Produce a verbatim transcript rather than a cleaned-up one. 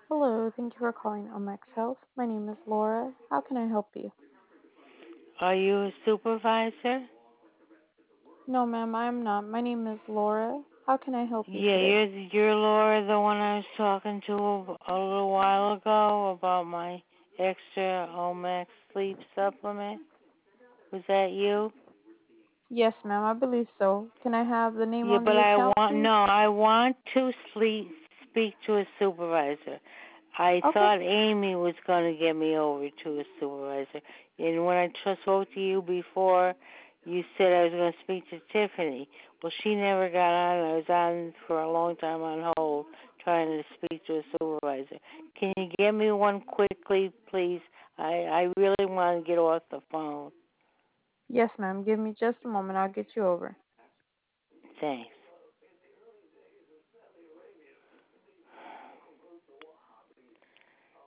Hello, thank you for calling Omex Health. My name is Laura. How can I help you? Are you a supervisor? No, ma'am, I am not. My name is Laura. How can I help you Yeah, today? you're you're Laura, the one I was talking to a, a little while ago about my extra Omex sleep supplement. Was that you? Yes, ma'am, I believe so. Can I have the name Yeah, on but the I account, want please? no, I want to sleep speak to a supervisor. I Okay. thought Amy was going to get me over to a supervisor. And when I just spoke to you before, you said I was going to speak to Tiffany. Well, she never got on. I was on for a long time on hold trying to speak to a supervisor. Can you get me one quickly, please? I, I really want to get off the phone. Yes, ma'am. Give me just a moment. I'll get you over. Thanks.